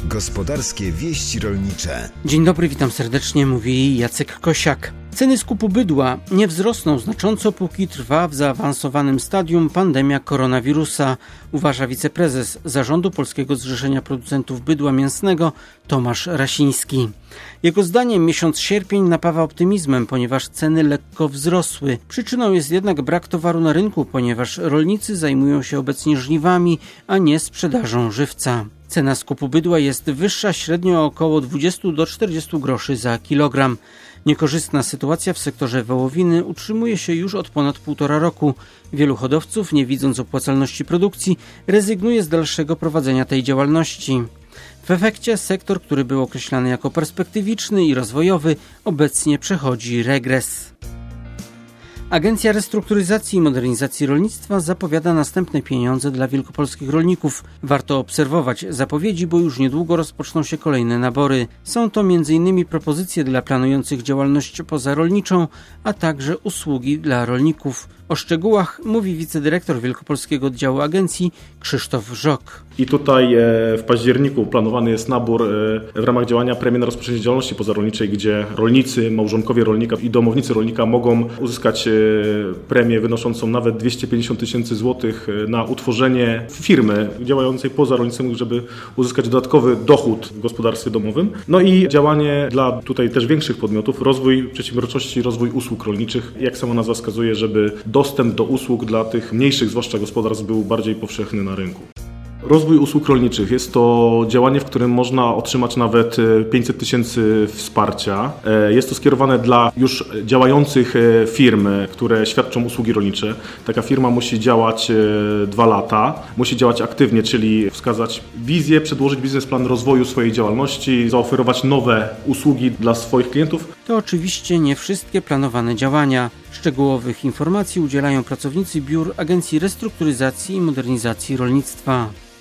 Gospodarskie wieści rolnicze. Dzień dobry, witam serdecznie, mówi Jacek Kosiak. Ceny skupu bydła nie wzrosną znacząco, póki trwa w zaawansowanym stadium pandemia koronawirusa, uważa wiceprezes Zarządu Polskiego Zrzeszenia Producentów Bydła Mięsnego Tomasz Rasiński. Jego zdaniem miesiąc sierpień napawa optymizmem, ponieważ ceny lekko wzrosły. Przyczyną jest jednak brak towaru na rynku, ponieważ rolnicy zajmują się obecnie żniwami, a nie sprzedażą żywca. Cena skupu bydła jest wyższa średnio o około 20 do 40 groszy za kilogram. Niekorzystna sytuacja w sektorze wołowiny utrzymuje się już od ponad 1,5 roku. Wielu hodowców, nie widząc opłacalności produkcji, rezygnuje z dalszego prowadzenia tej działalności. W efekcie sektor, który był określany jako perspektywiczny i rozwojowy, obecnie przechodzi regres. Agencja Restrukturyzacji i Modernizacji Rolnictwa zapowiada następne pieniądze dla wielkopolskich rolników. Warto obserwować zapowiedzi, bo już niedługo rozpoczną się kolejne nabory. Są to m.in. propozycje dla planujących działalność pozarolniczą, a także usługi dla rolników. O szczegółach mówi wicedyrektor Wielkopolskiego Oddziału Agencji Krzysztof Żok. I tutaj w październiku planowany jest nabór w ramach działania Premia na rozpoczęcie działalności pozarolniczej, gdzie rolnicy, małżonkowie rolnika i domownicy rolnika mogą uzyskać premię wynoszącą nawet 250 tysięcy złotych na utworzenie firmy działającej poza rolnictwem, żeby uzyskać dodatkowy dochód w gospodarstwie domowym. No i działanie dla tutaj też większych podmiotów, rozwój przedsiębiorczości, rozwój usług rolniczych. Jak sama nazwa wskazuje, żeby dostęp do usług dla tych mniejszych, zwłaszcza gospodarstw, był bardziej powszechny na rynku. Rozwój usług rolniczych jest to działanie, w którym można otrzymać nawet 500 tysięcy wsparcia. Jest to skierowane dla już działających firm, które świadczą usługi rolnicze. Taka firma musi działać 2 lata, musi działać aktywnie, czyli wskazać wizję, przedłożyć biznesplan rozwoju swojej działalności, zaoferować nowe usługi dla swoich klientów. To oczywiście nie wszystkie planowane działania. Szczegółowych informacji udzielają pracownicy biur Agencji Restrukturyzacji i Modernizacji Rolnictwa.